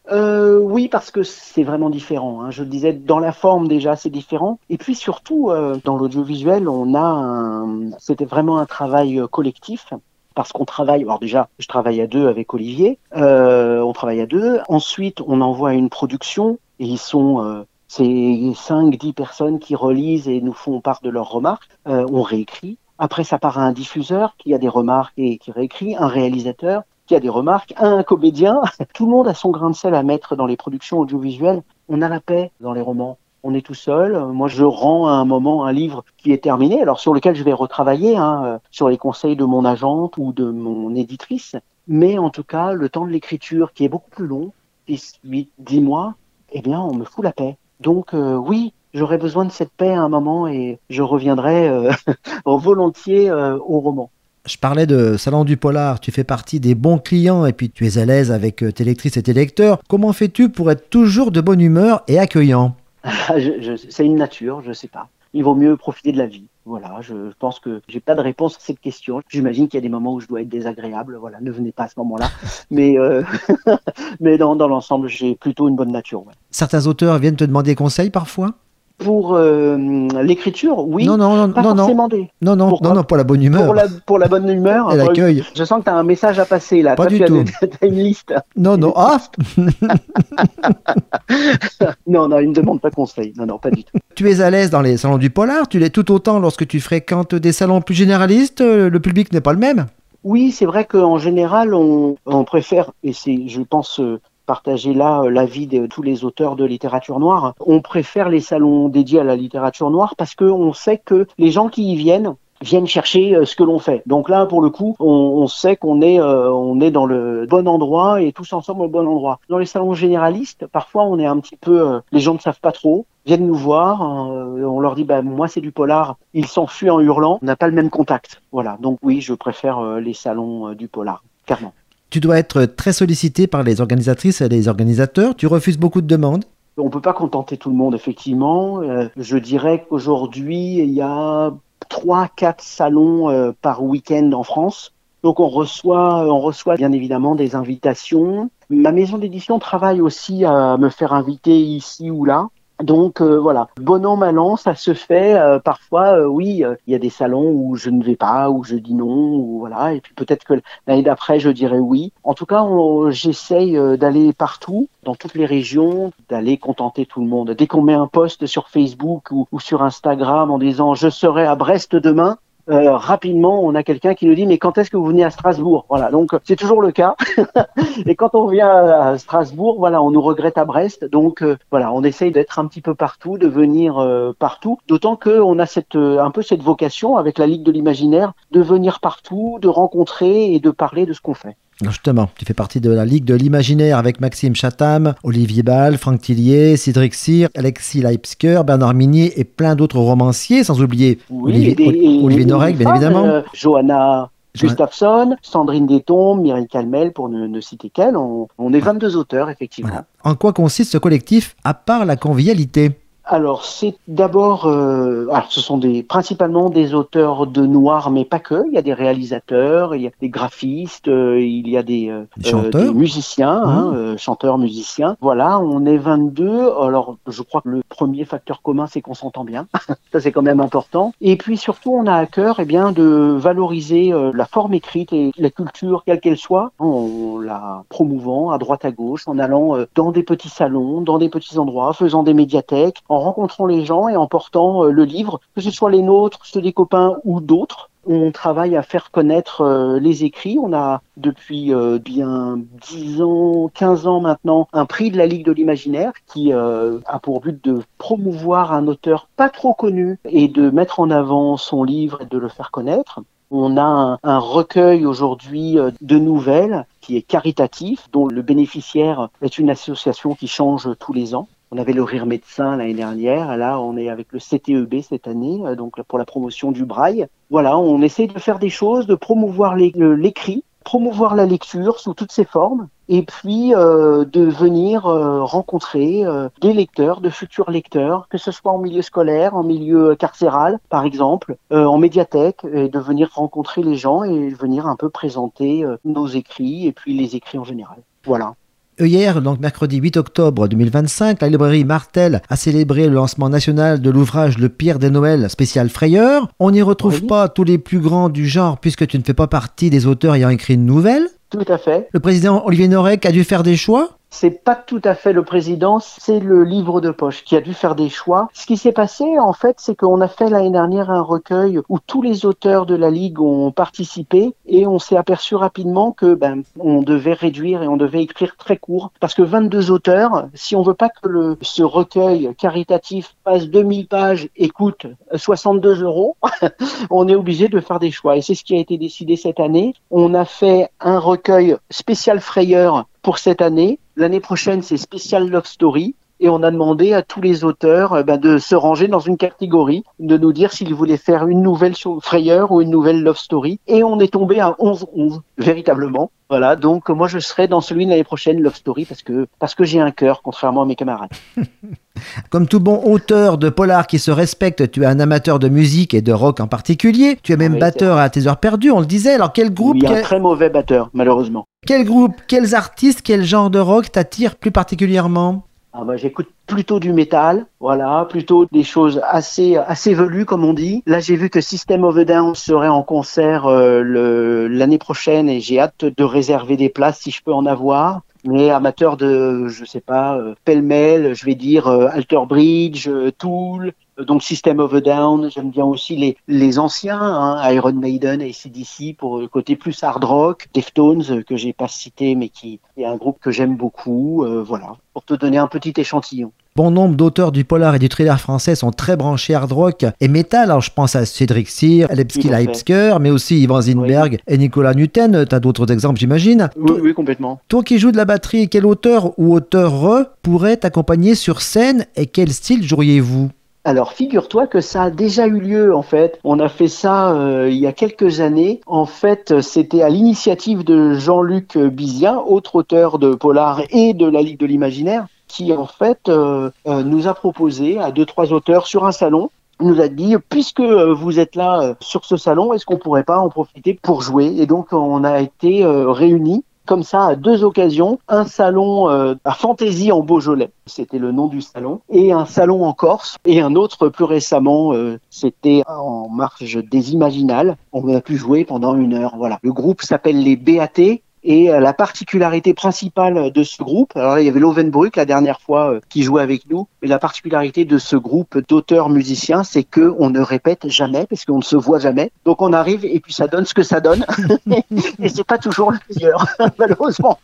Oui, parce que c'est vraiment différent. Je le disais, dans la forme déjà, c'est différent. Et puis surtout, dans l'audiovisuel, c'était vraiment un travail collectif. Parce qu'on travaille, alors déjà, je travaille à 2 avec Olivier, on travaille à 2. Ensuite, on envoie une production et c'est 5-10 personnes qui relisent et nous font part de leurs remarques. On réécrit. Après, ça part à un diffuseur qui a des remarques et qui réécrit, un réalisateur qui a des remarques, un comédien. Tout le monde a son grain de sel à mettre dans les productions audiovisuelles. On a la paix dans les romans. On est tout seul. Moi, je rends à un moment un livre qui est terminé, alors sur lequel je vais retravailler, sur les conseils de mon agente ou de mon éditrice. Mais en tout cas, le temps de l'écriture, qui est beaucoup plus long, 6, 8, 10 mois, eh bien, on me fout la paix. Donc, oui, j'aurais besoin de cette paix à un moment et je reviendrai volontiers au roman. Je parlais de Salon du Polar, tu fais partie des bons clients et puis tu es à l'aise avec tes lectrices et tes lecteurs. Comment fais-tu pour être toujours de bonne humeur et accueillant? C'est une nature, je sais pas. Il vaut mieux profiter de la vie. Voilà, je pense que j'ai pas de réponse à cette question. J'imagine qu'il y a des moments où je dois être désagréable. Voilà, ne venez pas à ce moment-là. Mais, mais dans l'ensemble, j'ai plutôt une bonne nature. Ouais. Certains auteurs viennent te demander conseil parfois? Pour l'écriture, oui. Non, pas forcément des. Non, pour la bonne humeur. Pour la bonne humeur. Et l'accueil. Je sens que tu as un message à passer là. Pas Toi, du tout. Tu as une liste. Non, ah Non, il me demande pas conseil. Non, pas du tout. Tu es à l'aise dans les salons du Polar, tu l'es tout autant lorsque tu fréquentes des salons plus généralistes, le public n'est pas le même? Oui, c'est vrai qu'en général, on préfère, et c'est, je pense, partager là l'avis de tous les auteurs de littérature noire, on préfère les salons dédiés à la littérature noire parce qu'on sait que les gens qui y viennent chercher ce que l'on fait. Donc là, pour le coup, on sait qu'on est dans le bon endroit et tous ensemble au bon endroit. Dans les salons généralistes, parfois on est un petit peu, les gens ne savent pas trop, viennent nous voir, on leur dit moi c'est du polar, ils s'enfuient en hurlant, on n'a pas le même contact. Voilà, donc oui, je préfère les salons du polar, clairement. Tu dois être très sollicité par les organisatrices et les organisateurs, tu refuses beaucoup de demandes? On ne peut pas contenter tout le monde, effectivement. Je dirais qu'aujourd'hui, il y a 3-4 salons par week-end en France. Donc on reçoit bien évidemment des invitations. Ma maison d'édition travaille aussi à me faire inviter ici ou là. Donc voilà, bon an, mal an, ça se fait. Parfois, oui, il y a des salons où je ne vais pas, où je dis non, ou voilà. Et puis peut-être que l'année d'après, je dirai oui. En tout cas, j'essaye d'aller partout, dans toutes les régions, d'aller contenter tout le monde. Dès qu'on met un post sur Facebook ou sur Instagram en disant « je serai à Brest demain », rapidement, on a quelqu'un qui nous dit mais quand est-ce que vous venez à Strasbourg? Voilà, donc c'est toujours le cas. Et quand on vient à Strasbourg, voilà, on nous regrette à Brest. Donc voilà, on essaye d'être un petit peu partout, de venir partout. D'autant que on a un peu cette vocation avec la Ligue de l'Imaginaire de venir partout, de rencontrer et de parler de ce qu'on fait. Justement, tu fais partie de la Ligue de l'Imaginaire avec Maxime Chatham, Olivier Ball, Franck Tillier, Cédric Cyr, Alexis Leipzger, Bernard Minier et plein d'autres romanciers, sans oublier Olivier Norek, bien évidemment. Johanna Gustafsson, Sandrine Détombe, Mireille Calmel, pour ne citer qu'elle. On est 22 auteurs, effectivement. Voilà. En quoi consiste ce collectif, à part la convivialité ? Alors, c'est d'abord, ce sont principalement des auteurs de noir, mais pas que. Il y a des réalisateurs, il y a des graphistes, il y a des musiciens, chanteurs, musiciens. Voilà, on est 22. Alors, je crois que le premier facteur commun, c'est qu'on s'entend bien. Ça, c'est quand même important. Et puis, surtout, on a à cœur, de valoriser la forme écrite et la culture, quelle qu'elle soit, en la promouvant à droite à gauche, en allant dans des petits salons, dans des petits endroits, faisant des médiathèques, en rencontrant les gens et en portant le livre, que ce soit les nôtres, ceux des copains ou d'autres. On travaille à faire connaître les écrits. On a depuis bien 10 ans, 15 ans maintenant, un prix de la Ligue de l'Imaginaire qui a pour but de promouvoir un auteur pas trop connu et de mettre en avant son livre et de le faire connaître. On a un recueil aujourd'hui de nouvelles qui est caritatif, dont le bénéficiaire est une association qui change tous les ans. On avait le Rire Médecin l'année dernière, là on est avec le CTEB cette année, donc pour la promotion du braille. Voilà, on essaie de faire des choses, de promouvoir l'écrit, promouvoir la lecture sous toutes ses formes, et puis de venir rencontrer des lecteurs, de futurs lecteurs, que ce soit en milieu scolaire, en milieu carcéral par exemple, en médiathèque, et de venir rencontrer les gens et venir un peu présenter nos écrits et puis les écrits en général. Voilà. Hier, donc mercredi 8 octobre 2025, la librairie Martel a célébré le lancement national de l'ouvrage Le Pierre des Noëls spécial Frayeur. On n'y retrouve pas tous les plus grands du genre puisque tu ne fais pas partie des auteurs ayant écrit une nouvelle. Tout à fait. Le président Olivier Norek a dû faire des choix. C'est pas tout à fait le président, c'est le livre de poche qui a dû faire des choix. Ce qui s'est passé, en fait, c'est qu'on a fait l'année dernière un recueil où tous les auteurs de la Ligue ont participé et on s'est aperçu rapidement que on devait réduire et on devait écrire très court parce que 22 auteurs, si on veut pas que ce recueil caritatif passe 2000 pages et coûte 62 €, on est obligé de faire des choix et c'est ce qui a été décidé cette année. On a fait un recueil spécial Frayeur pour cette année. L'année prochaine, c'est spécial Love Story. Et on a demandé à tous les auteurs de se ranger dans une catégorie, de nous dire s'ils voulaient faire une nouvelle frayeur ou une nouvelle love story. Et on est tombé à 11-11, véritablement. Voilà, donc moi je serai dans celui de l'année prochaine, Love Story, parce que j'ai un cœur, contrairement à mes camarades. Comme tout bon auteur de polar qui se respecte, tu es un amateur de musique et de rock en particulier. Tu es même batteur à tes heures perdues, on le disait. Alors quel groupe Oui, un très mauvais batteur, malheureusement. Quel groupe, quels artistes, quel genre de rock t'attire plus particulièrement ? J'écoute plutôt du métal, voilà, plutôt des choses assez velues comme on dit. Là, j'ai vu que System of a Down serait en concert l'année prochaine et j'ai hâte de réserver des places si je peux en avoir. Mais amateur de, je sais pas, pêle-mêle, je vais dire Alter Bridge, Tool, donc System of a Down. J'aime bien aussi les anciens, Iron Maiden, AC/DC pour le côté plus hard rock, Deftones que j'ai pas cité mais qui est un groupe que j'aime beaucoup. Voilà, pour te donner un petit échantillon. Bon nombre d'auteurs du polar et du thriller français sont très branchés hard rock et métal. Alors je pense à Cédric Cyr, Lepski Leipsker, mais aussi Ivan Zinberg et Nicolas Nutten. Tu as d'autres exemples, j'imagine. Oui, complètement. Toi qui joues de la batterie, quel auteur ou auteure pourrait t'accompagner sur scène et quel style joueriez-vous ? Alors, figure-toi que ça a déjà eu lieu, en fait. On a fait ça il y a quelques années. En fait, c'était à l'initiative de Jean-Luc Bizien, autre auteur de polar et de la Ligue de l'Imaginaire, qui, en fait, nous a proposé à 2-3 auteurs sur un salon. Il nous a dit, puisque vous êtes là sur ce salon, est-ce qu'on pourrait pas en profiter pour jouer ? Et donc, on a été réunis comme ça à 2 occasions, un salon à Fantaisie en Beaujolais, c'était le nom du salon, et un salon en Corse, et un autre plus récemment, c'était en marge des Imaginales. On a pu jouer pendant 1 heure. Voilà. Le groupe s'appelle les BAT. Et la particularité principale de ce groupe, alors là, il y avait Lovenbruck la dernière fois qui jouait avec nous, mais la particularité de ce groupe d'auteurs musiciens, c'est que on ne répète jamais parce qu'on ne se voit jamais. Donc on arrive et puis ça donne ce que ça donne. Et c'est pas toujours le meilleur, malheureusement.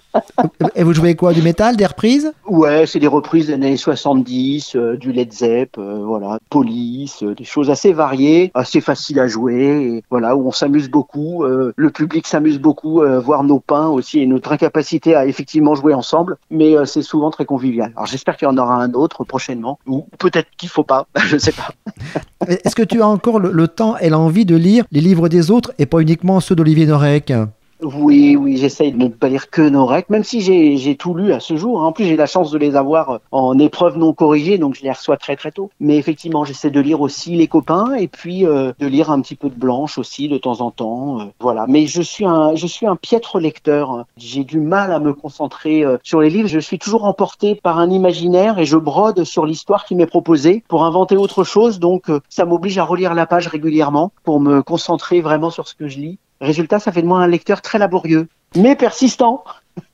Et vous jouez quoi, du métal, des reprises ? Ouais, c'est des reprises des années 70, du Led Zepp, voilà, Police, des choses assez variées, assez faciles à jouer, et voilà, où on s'amuse beaucoup, le public s'amuse beaucoup, voir nos pains aussi et notre incapacité à effectivement jouer ensemble, mais c'est souvent très convivial. Alors j'espère qu'il y en aura un autre prochainement, ou peut-être qu'il faut pas, je sais pas. Est-ce que tu as encore le temps et l'envie de lire les livres des autres et pas uniquement ceux d'Olivier Norek ? Oui, j'essaye de ne pas lire que Norek, même si j'ai tout lu à ce jour. En plus, j'ai la chance de les avoir en épreuve non corrigée, donc je les reçois très très tôt. Mais effectivement, j'essaie de lire aussi les copains et puis de lire un petit peu de Blanche aussi de temps en temps. Voilà. Mais je suis un piètre lecteur. J'ai du mal à me concentrer sur les livres. Je suis toujours emporté par un imaginaire et je brode sur l'histoire qui m'est proposée pour inventer autre chose. Donc, ça m'oblige à relire la page régulièrement pour me concentrer vraiment sur ce que je lis. Résultat, ça fait de moi un lecteur très laborieux, mais persistant.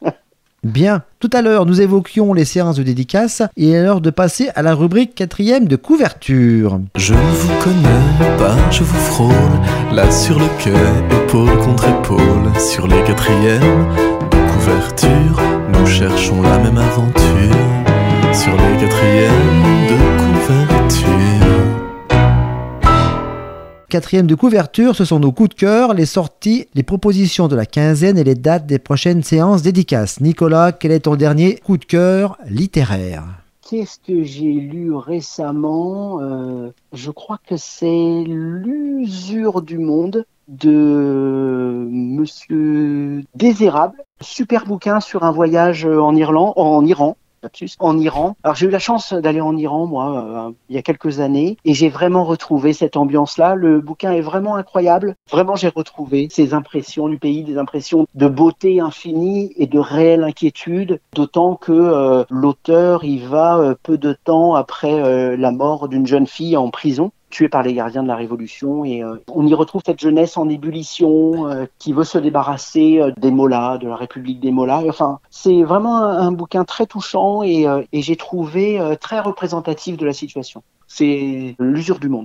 Bien, tout à l'heure, nous évoquions les séances de dédicaces et il est l'heure de passer à la rubrique 4e de couverture. Je ne vous connais pas, je vous frôle, là sur le quai, épaule contre épaule, sur les 4e de couverture, nous cherchons la même aventure, sur les 4e de couverture. 4e de couverture, ce sont nos coups de cœur, les sorties, les propositions de la quinzaine et les dates des prochaines séances dédicaces. Nicolas, quel est ton dernier coup de cœur littéraire ? Qu'est-ce que j'ai lu récemment ? Je crois que c'est L'usure du monde de Monsieur Désérable. Super bouquin sur un voyage en Iran. Alors j'ai eu la chance d'aller en Iran, moi, il y a quelques années, et j'ai vraiment retrouvé cette ambiance-là. Le bouquin est vraiment incroyable. Vraiment, j'ai retrouvé ces impressions du pays, des impressions de beauté infinie et de réelle inquiétude, d'autant que l'auteur y va peu de temps après la mort d'une jeune fille en prison, tuée par les gardiens de la Révolution, et on y retrouve cette jeunesse en ébullition qui veut se débarrasser des Mollahs, de la République des Mollahs. Enfin, c'est vraiment un bouquin très touchant et j'ai trouvé très représentatif de la situation. C'est L'usure du monde.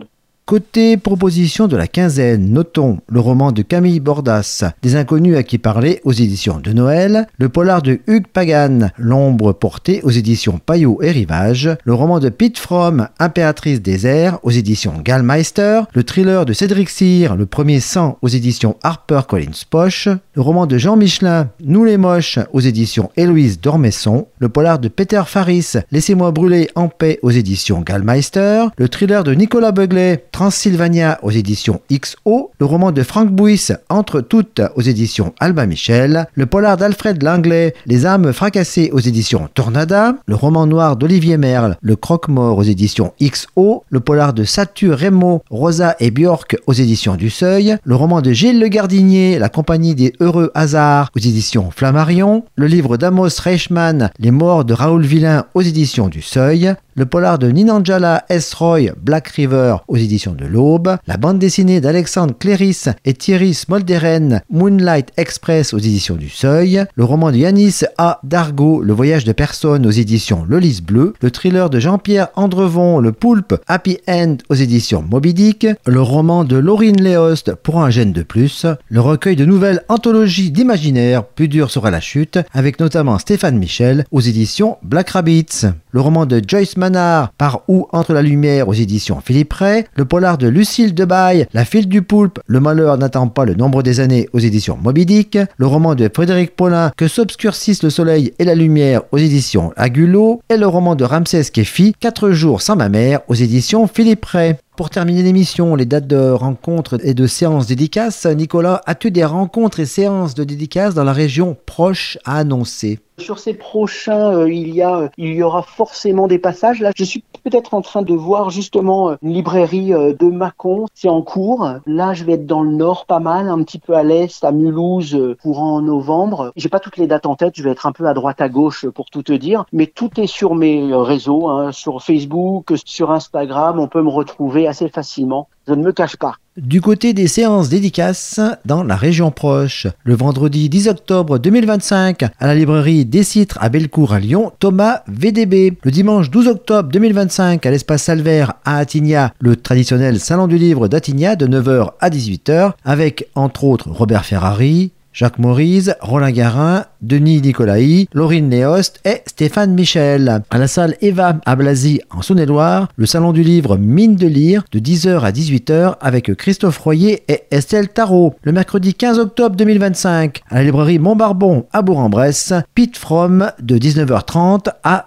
Côté proposition de la quinzaine, notons le roman de Camille Bordas, Des inconnus à qui parler aux éditions de Noël, le polar de Hugues Pagan, L'ombre portée aux éditions Payot et Rivage, le roman de Pete Fromm, Impératrice des airs aux éditions Gallmeister, le thriller de Cédric Cyr, Le premier sang aux éditions HarperCollins Poche, le roman de Jean Michelin, Nous les moches aux éditions Héloïse Dormesson, le polar de Peter Faris, Laissez-moi brûler en paix aux éditions Gallmeister, le thriller de Nicolas Beuglet, Transylvania aux éditions XO, le roman de Franck Bouys, Entre toutes aux éditions Albin Michel, le polar d'Alfred Langlais, Les âmes fracassées aux éditions Tornada, le roman noir d'Olivier Merle, Le croque-mort aux éditions XO, le polar de Satu Remo, Rosa et Björk aux éditions du Seuil, le roman de Gilles Le Gardinier, La compagnie des heureux hasards aux éditions Flammarion, le livre d'Amos Reichmann, Les morts de Raoul Villain aux éditions du Seuil, le polar de Ninanjala S. Roy, Black River aux éditions de l'Aube, la bande dessinée d'Alexandre Cléris et Thierry Smolderen, Moonlight Express aux éditions du Seuil, le roman de Yanis A. Dargaud, Le voyage de personne aux éditions Le Lys Bleu, le thriller de Jean-Pierre Andrevon, Le Poulpe Happy End aux éditions Moby Dick, le roman de Laurine Léost, Pour un gène de plus, le recueil de nouvelles anthologies d'imaginaire, Plus dur sera la chute, avec notamment Stéphane Michel aux éditions Black Rabbits, le roman de Joyce Manard, Par où entre la lumière aux éditions Philippe Ray, le polar de Lucille Debaille, La file du poulpe, Le malheur n'attend pas le nombre des années aux éditions Moby Dick, le roman de Frédéric Paulin, Que s'obscurcissent le soleil et la lumière aux éditions Agulot, et le roman de Ramsès Kefi, 4 jours sans ma mère aux éditions Philippe Ray. Pour terminer l'émission, les dates de rencontres et de séances dédicaces, Nicolas, as-tu des rencontres et séances de dédicaces dans la région proche à annoncer ? Sur ces prochains, il y aura forcément des passages. Là, je suis peut-être en train de voir justement une librairie de Mâcon, c'est en cours. Là, je vais être dans le nord pas mal, un petit peu à l'est, à Mulhouse, courant novembre. J'ai pas toutes les dates en tête, je vais être un peu à droite à gauche pour tout te dire, mais tout est sur mes réseaux, sur Facebook, sur Instagram, on peut me retrouver assez facilement. Je ne me cache pas. Du côté des séances dédicaces dans la région proche, le vendredi 10 octobre 2025 à la librairie des Citres à Bellecour à Lyon, Thomas VDB. Le dimanche 12 octobre 2025 à l'espace Salvaire à Attigna, le traditionnel salon du livre d'Attigna de 9h à 18h avec entre autres Robert Ferrari, Jacques Maurice, Roland Garin, Denis Nicolaï, Laurine Léost et Stéphane Michel. À la salle Eva à Blazy en Saône-et-Loire, le salon du livre Mine de lire de 10h à 18h avec Christophe Royer et Estelle Tarot. Le mercredi 15 octobre 2025 à la librairie Montbarbon à Bourg-en-Bresse, Pete Fromm de 19h30 à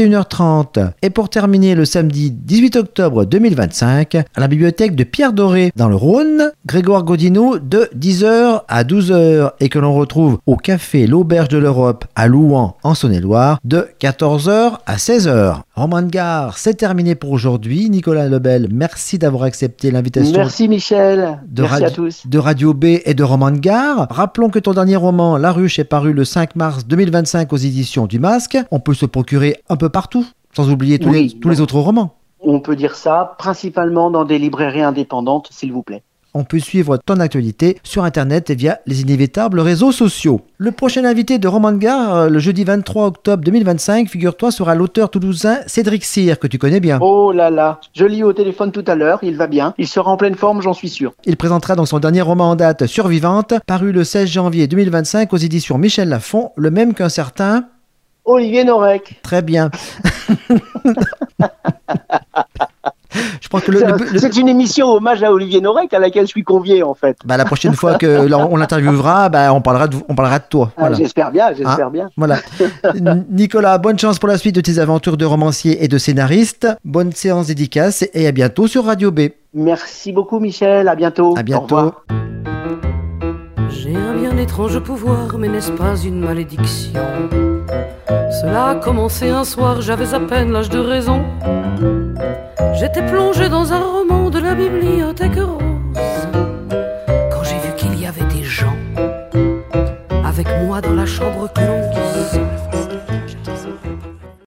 21h30. Et pour terminer le samedi 18 octobre 2025 à la bibliothèque de Pierre Doré dans le Rhône, Grégoire Godineau de 10h à 12h et que l'on retrouve au café L'Auberge de l'Europe à Louan en Saône-et-Loire de 14h à 16h. Roman de Gare, c'est terminé pour aujourd'hui. Nicolas Lebel, merci d'avoir accepté l'invitation. Merci Michel, merci à tous. De Radio B et de Roman de Gare. Rappelons que ton dernier roman, La Ruche, est paru le 5 mars 2025 aux éditions du Masque. On peut se procurer un peu partout, sans oublier tous les autres romans. On peut dire ça, principalement dans des librairies indépendantes, s'il vous plaît. On peut suivre ton actualité sur Internet et via les inévitables réseaux sociaux. Le prochain invité de Roman de Gare, le jeudi 23 octobre 2025, figure-toi, sera l'auteur toulousain Cédric Cyr, que tu connais bien. Oh là là, je l'ai eu au téléphone tout à l'heure, il va bien, il sera en pleine forme, j'en suis sûr. Il présentera donc son dernier roman en date, Survivante, paru le 16 janvier 2025 aux éditions Michel Lafon, le même qu'un certain... Olivier Norek. Très bien. Je pense que c'est une émission hommage à Olivier Norek à laquelle je suis convié en fait. La prochaine fois que on l'interviewera, on parlera de toi. Voilà. J'espère bien. Voilà. Nicolas, bonne chance pour la suite de tes aventures de romancier et de scénariste. Bonne séance dédicace et à bientôt sur Radio B. Merci beaucoup Michel, à bientôt. À bientôt. Au revoir. J'ai un bien étrange pouvoir, mais n'est-ce pas une malédiction? Cela a commencé un soir, j'avais à peine l'âge de raison. J'étais plongé dans un roman de la bibliothèque rose, quand j'ai vu qu'il y avait des gens avec moi dans la chambre close.